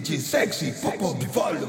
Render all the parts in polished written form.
DJ Sexy, pop up the volume.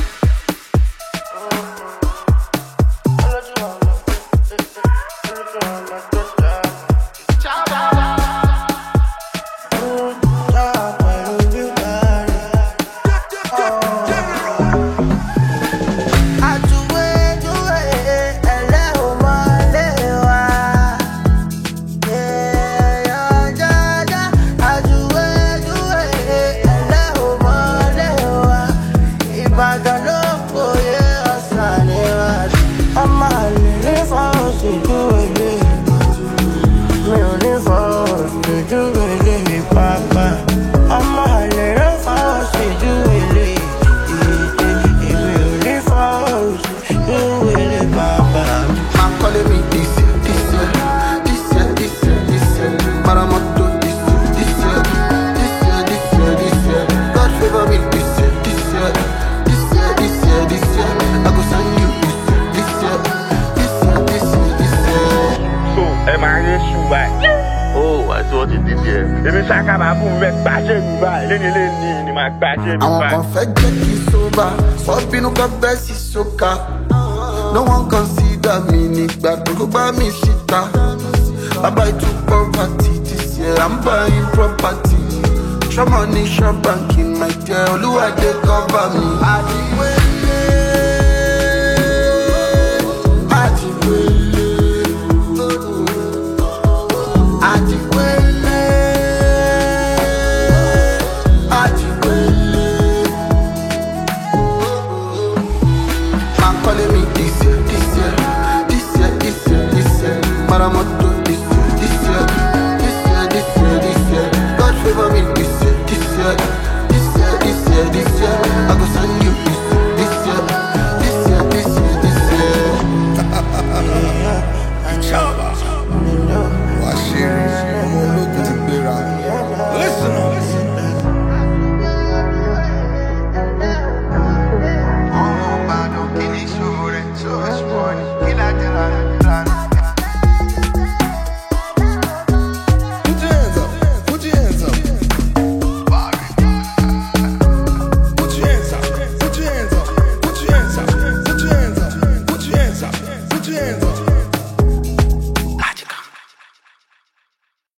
Oh, I saw what you did there. Let me check out my boom, make battery by Lenny, my battery. I'm perfect, get sober. Swapping up a best is soca. No one consider me, nigga. Don't go buy me shit. I buy two poverty this year. I'm buying property. Show money, show banking, my dear. Oluwa, they cover me.